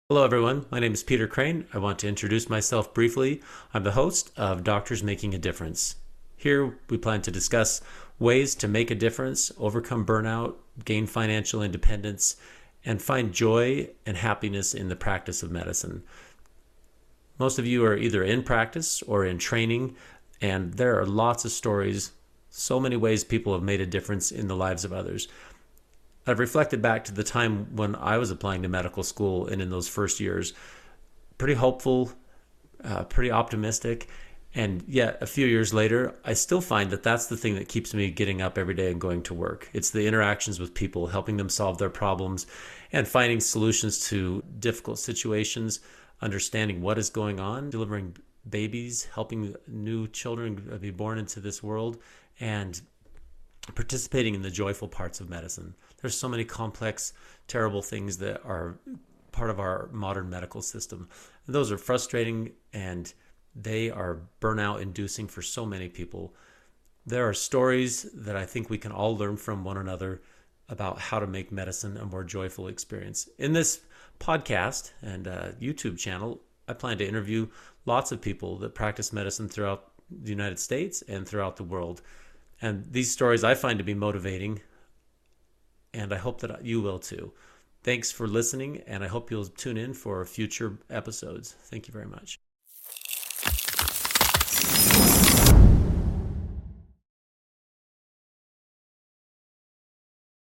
Hello, everyone. My name is Peter Crane. I want to introduce myself briefly. I'm the host of Doctors Making a Difference. Here, we plan to discuss ways to make a difference, overcome burnout, gain financial independence, and find joy and happiness in the practice of medicine. Most of you are either in practice or in training, and there are lots of stories, so many ways people have made a difference in the lives of others. I've reflected back to the time when I was applying to medical school and in those first years, pretty hopeful, pretty optimistic. And yet, a few years later, I still find that that's the thing that keeps me getting up every day and going to work. It's the interactions with people, helping them solve their problems and finding solutions to difficult situations, understanding what is going on, delivering babies, helping new children be born into this world, and participating in the joyful parts of medicine. There's so many complex, terrible things that are part of our modern medical system. And those are frustrating and they are burnout inducing for so many people. There are stories that I think we can all learn from one another about how to make medicine a more joyful experience. In this podcast and YouTube channel, I plan to interview lots of people that practice medicine throughout the United States and throughout the world. And these stories I find to be motivating, and I hope that you will too. Thanks for listening, and I hope you'll tune in for future episodes. Thank you very much.